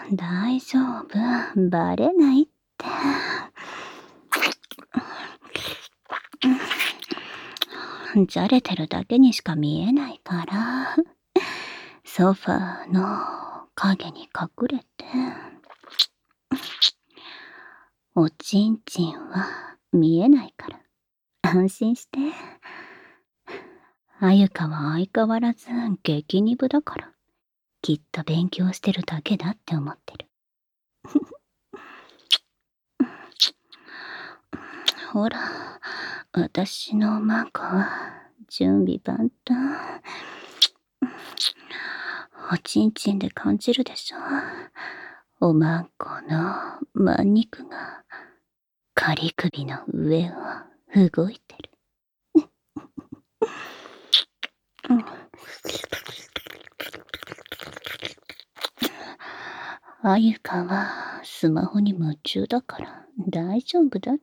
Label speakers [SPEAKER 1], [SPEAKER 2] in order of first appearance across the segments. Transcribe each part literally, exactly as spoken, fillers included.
[SPEAKER 1] 大丈夫。バレないって。じゃれてるだけにしか見えないから。ソファーの影に隠れて。おちんちんは見えないから。安心して。あゆかは相変わらず激鈍だから。きっと勉強してるだけだって思ってる。ほら、私のおまんこは準備万端。おちんちんで感じるでしょ。おまんこのまん肉が仮首の上を動いてる。あゆかはスマホに夢中だから大丈夫だって。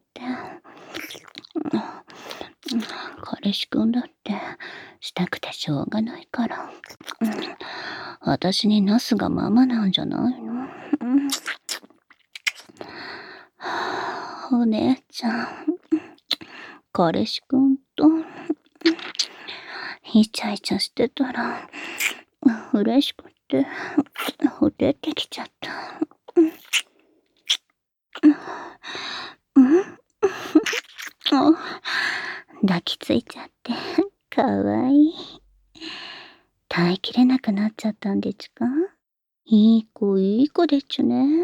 [SPEAKER 1] 彼氏くんだってしたくてしょうがないから。私になすがままなんじゃないの？お姉ちゃん、彼氏くんとイチャイチャしてたら嬉しくてほてってきちゃった。抱きついちゃってかわいい。耐えきれなくなっちゃったんでちゅか？いい子いい子でちゅね。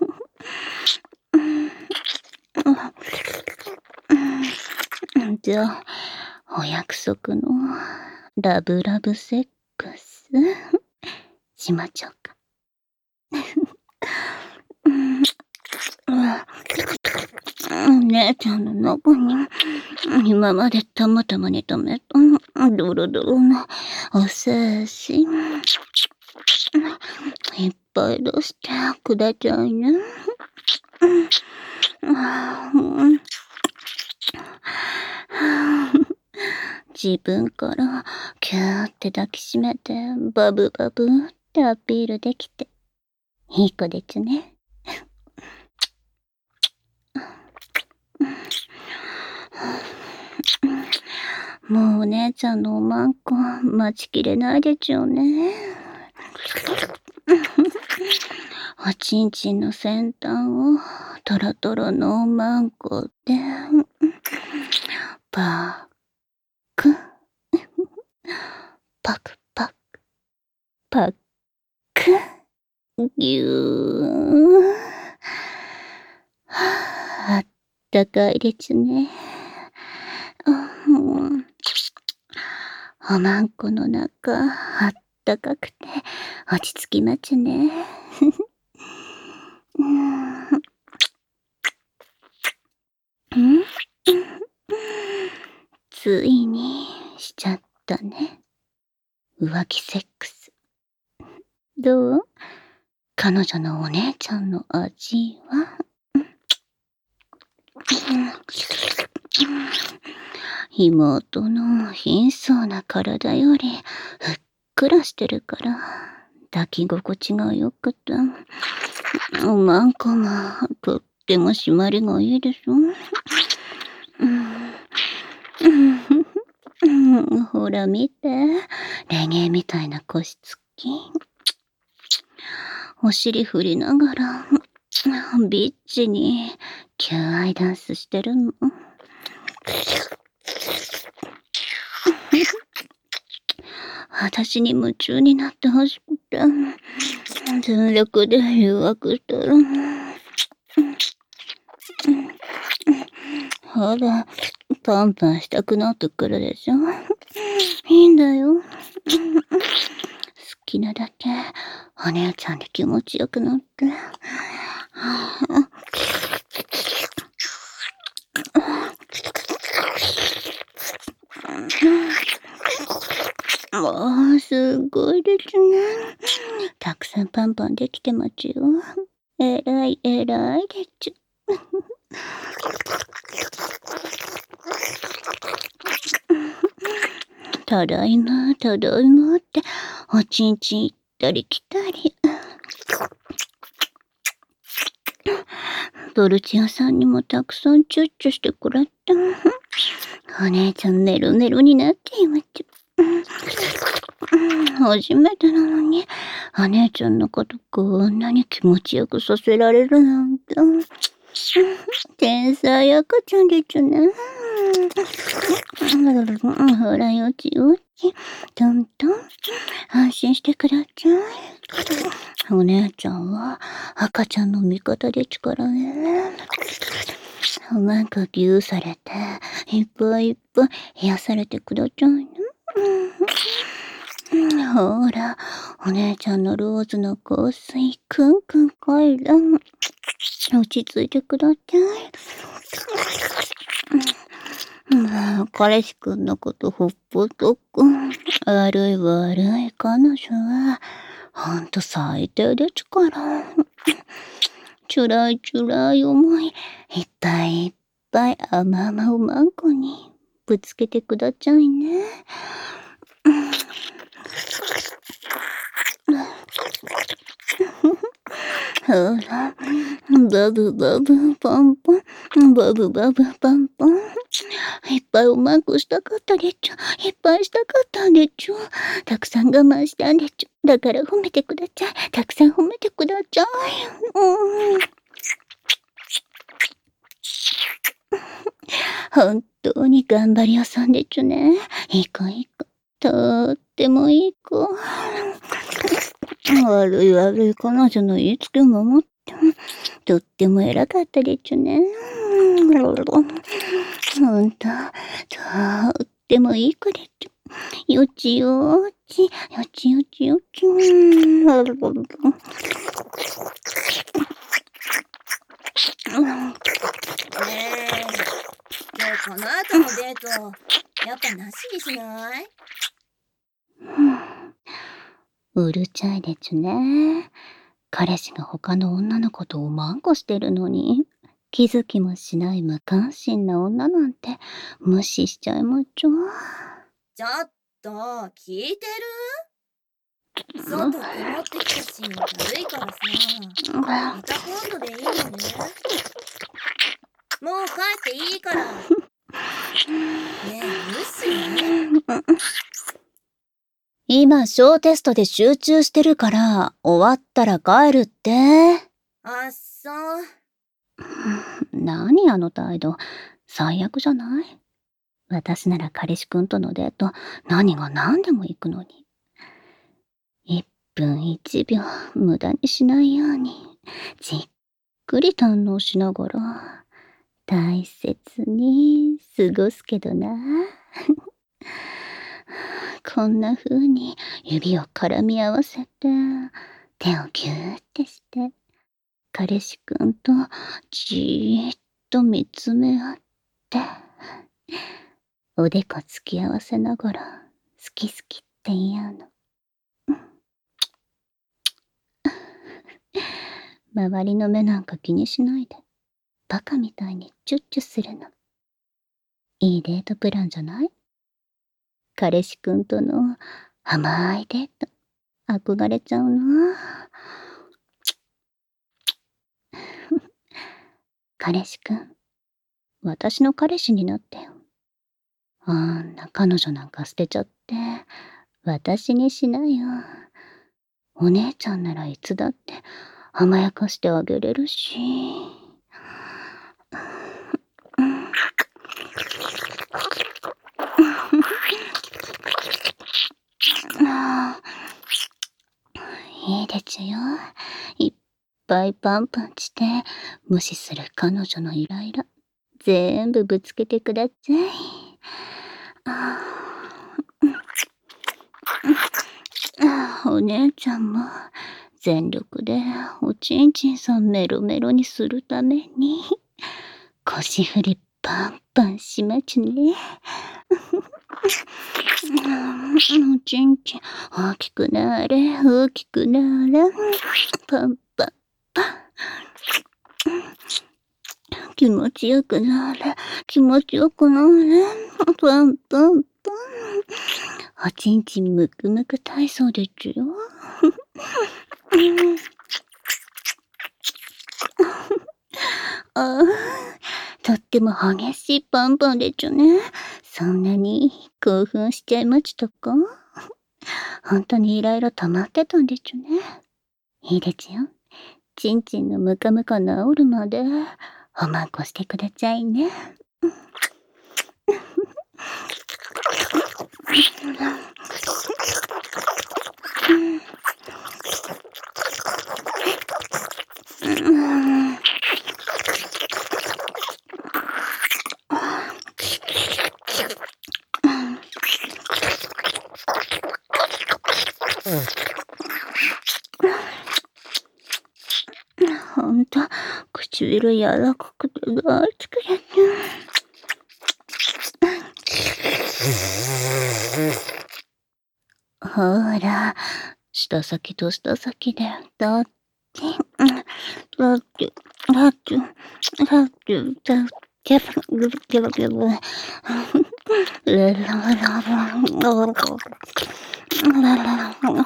[SPEAKER 1] じゃあお約束のラブラブセックスしまちょうか。姉ちゃんの中に今までたまたまに溜めたドロドロなお精子いっぱい出してくだちゃいね。自分からキューって抱きしめてバブバブってアピールできていい子でちゅね。もうお姉ちゃんのおまんこ待ちきれないでちゅよね。おちんちんの先端をトロトロのおまんこでパクパクパクパクぎゅー。あったかいでちゅね。おまんこの中あったかくて落ち着きまちゅね。ついにしちゃったね。浮気セックス。どう？彼女のお姉ちゃんの味は？妹の貧相な体よりふっくらしてるから抱き心地がよくて、おまんこもとっても締まりがいいでしょ。ほら見て、レゲエみたいな腰つき。お尻振りながらビッチに求愛ダンスしてるの。私に夢中になってほしくて全力で誘惑したら、ほらパンパンしたくなってくるでしょ。いいんだよ。好きなだけお姉ちゃんで気持ちよくなって。もうすごいですね。たくさんパンパンできてますよ。えらいえらいでちゅ。ただいまただいまっておちんちん行ったり来たり。 ドルチアさんにもたくさんチュッチュしてくれた。お姉ちゃんネロネロになっていました。初めてなのに、お姉ちゃんのことこんなに気持ちよくさせられるなんて。天才赤ちゃんでちゅね。ほらよちよち、トントン、安心してください。お姉ちゃんは赤ちゃんの味方でちゅからね。うまくぎゅうされて、いっぱいいっぱい癒されてくださいね。ほら、お姉ちゃんのローズの香水、くんくん階段。落ち着いてください。彼氏くんのことほっぽとく。悪い悪い彼女は、ほんと最低でちゅから。ちゅらいちゅらい思い、いっぱいいっぱい甘々うまんこにぶつけてくださいね。ほら、バブバブパンパン、バブバブパンパン。いっぱいおまんこしたかったでちゅ。いっぱいしたかったんでちゅ。たくさん我慢したんでちゅ。だから褒めてください。たくさん褒めてください。うん。本当に頑張り屋さんでちゅね。いい子いい子。とってもいい子。悪い悪い彼女の言いつけを守って、とっても偉かったでちゅね。ほんと、とってもいい子でちゅ。よちよち、よちよちよち。ね
[SPEAKER 2] え、今日この後のデート、やっぱなしにしない？
[SPEAKER 1] うるちゃいでちゅね。彼氏が他の女の子とおまんこしてるのに、気づきもしない無関心な女なんて無視しちゃいまちょ。
[SPEAKER 2] ちょっと、聞いてる？外曇ってきたし、だるいからさ、また今度でいいよね。もう帰っていいから。ねえ、無視？
[SPEAKER 1] 今、小テストで集中してるから、終わったら帰るって。
[SPEAKER 2] あっそう。
[SPEAKER 1] 何あの態度。最悪じゃない？私なら彼氏くんとのデート、何が何でも行くのに。一分一秒無駄にしないように、じっくり堪能しながら、大切に過ごすけどな。こんな風に指を絡み合わせて、手をぎゅーってして、彼氏くんとじーっと見つめ合って、おでこ突き合わせながら、好き好きって言い合うの。周りの目なんか気にしないで、バカみたいにチュッチュするの。いいデートプランじゃない？彼氏くんとの甘いデート、憧れちゃうな。彼氏くん、私の彼氏になってよ。あんな彼女なんか捨てちゃって、私にしなよ。お姉ちゃんならいつだって甘やかしてあげれるし。いいでちゅよ。いっぱいパンパンして、無視する彼女のイライラ、全部ぶつけてください。お姉ちゃんも全力でおちんちんさんメロメロにするために腰振りパンパンしまちゅね。おちんちん大きくなれ大きくなれパンパンパン。気持ちよくなれ気持ちよくなれパンパンパン。おちんちんむくむく体操でちゅよ。 ああ、とっても激しいパンパンでちゅね。そんなに興奮しちゃいまちたか？ほんとにいろいろ溜まってたんでちゅね。いいでちゅよ。ちんちんのムカムカ治るまでおまんこしてくだちゃいね。ほんと、唇柔らかくて大好きでちゅ。ほら、舌先と舌先でだって、だって、だって、だって、だって、ゲブゲブゲブゲブ。ラララララ。ララララ。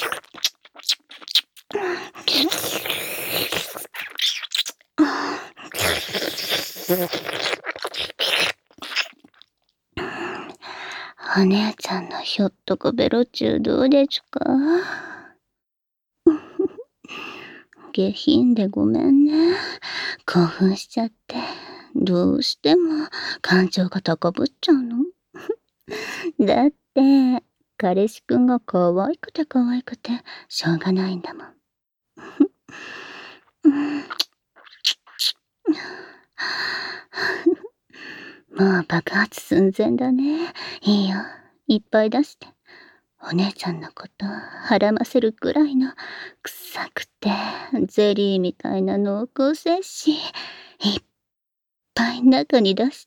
[SPEAKER 1] お姉ちゃんのひょっとこベロチューどうでちゅか？下品でごめんね。興奮しちゃって、どうしても感情が高ぶっちゃうの。だって、彼氏くんが可愛くて可愛くてしょうがないんだもん。もう爆発寸前だね。いいよ、いっぱい出して。お姉ちゃんのことはらませるくらいの臭くてゼリーみたいな濃厚摂取いっぱい中に出して。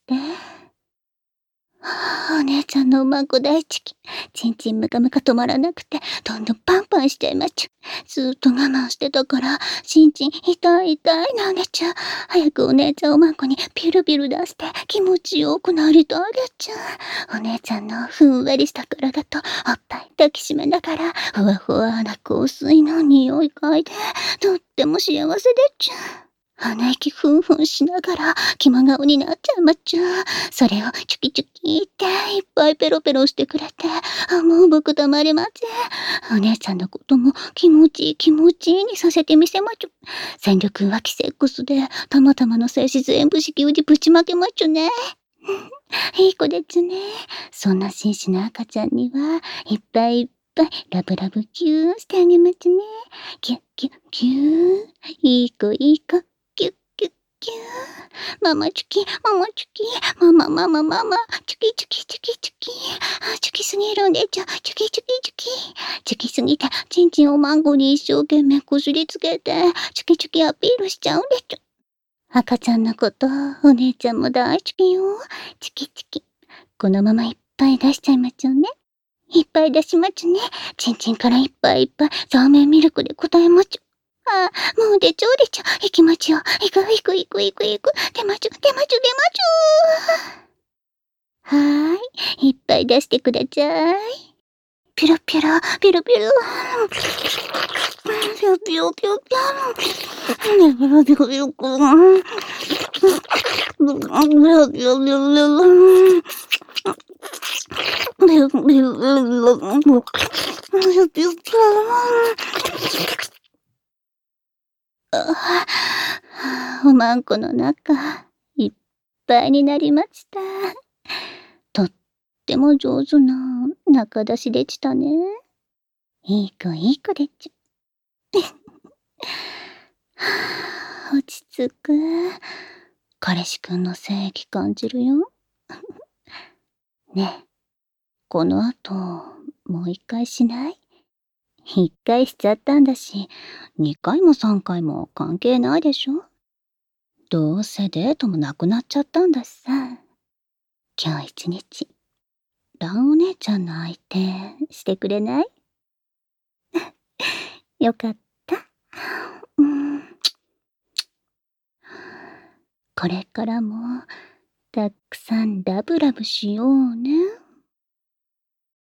[SPEAKER 1] お姉ちゃんのおまんこ大好き。ちんちんムカムカ止まらなくてどんどんパンパンしちゃいまちゅ。ずーっと我慢してたからちんちん痛い痛いなんでちゅ。早くお姉ちゃんおまんこにピルピル出して気持ちよくなりたいでちゅ。お姉ちゃんのふんわりした体とおっぱい抱きしめながらふわふわな香水の匂い嗅いでとっても幸せでちゅ。鼻息ふんふんしながら気ま顔になっちゃいまちゅ。それをチュキチュキっていっぱいペロペロしてくれて、あ、もう僕たまりません。お姉ちゃんのことも気持ちいい気持ちいいにさせてみせまちゅ。戦力はキセックスでたまたまの精子全部子宮にぶちまけまちゅね。いい子でちゅね。そんな紳士な赤ちゃんにはいっぱいいっぱいラブラブキューしてあげまちゅね。キュッキュッキュー。いい子いい子。キュッキュッキュー。ママチュキ、ママチュキ、ママママママ、チュキチュキチュキチュキ。あ、チュキすぎるんでちゅ。チュキチュキチュキ。チュキすぎて、ちんちんおまんこに一生懸命こすりつけて、チュキチュキアピールしちゃうんでちゅ。赤ちゃんのことお姉ちゃんも大好きよ。チュキチュキ。このままいっぱい出しちゃいまちゅね。いっぱい出しまちゅね。ちんちんからいっぱいいっぱいザーメンミルクで答えまちゅ。ああ、もう出ちゃう出ちゃう。行きまちゅよ。行く行く行く行く行く。出まちゅ出まちゅ出まちゅ。はーい。いっぱい出してくだちゃい。ピロピロピロピロ。ピロピロピロピロ。ピロピロピロピロ。ピロピロピロピロ。ピロピロピロ。おまんこの中いっぱいになりました。とっても上手な中出しでしたね。いい子いい子でちゅ。落ち着く。彼氏くんの精液感じるよ。ねえ、この後もう一回しない？一回しちゃったんだし、二回も三回も関係ないでしょ。どうせデートもなくなっちゃったんだしさ。今日一日、ランお姉ちゃんの相手してくれない？よかった。うん。これからもたくさんラブラブしようね。